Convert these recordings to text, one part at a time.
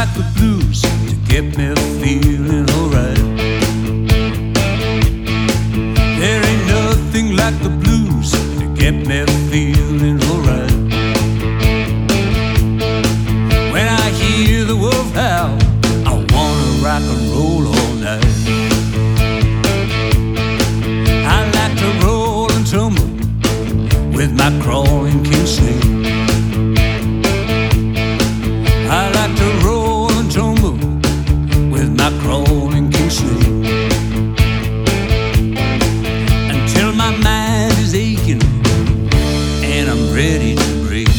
like the blues to get me feeling alright. There ain't nothing like the blues to get me feeling alright. When I hear the wolf howl, I wanna rock and roll all night. I like to roll and tumble with my crawling king snake. I like to roll and tumble with my crawling king snake, until my mind is aching and I'm ready to break.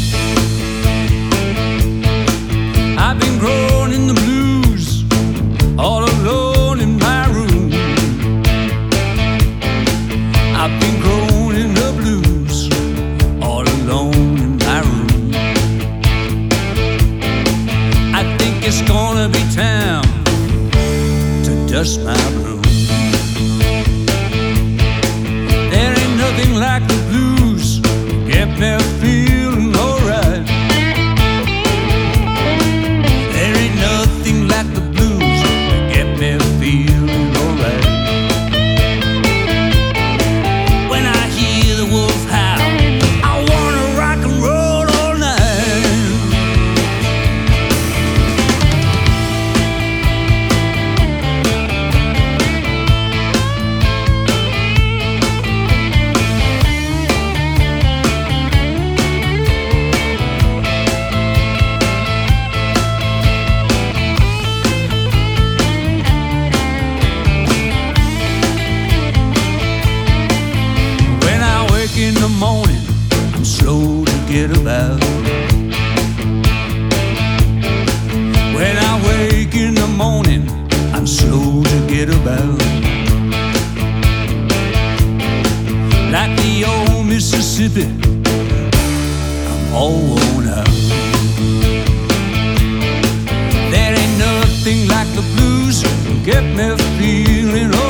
I've been growing in the blues all alone in my room. I've been growing in the blues all alone in my room. I think it's gonna be time to dust my broom. There ain't nothing like the blues to get me feeling alright. There ain't nothing like the blues to get me feeling alright. When I hear the wolf howl, I wanna rock and roll all night. When I wake in the morning, I'm slow to get about. When I wake in the morning, I'm slow to get about. Like the old Mississippi, I'm all worn out. There ain't nothing like the blues to get me feeling alright.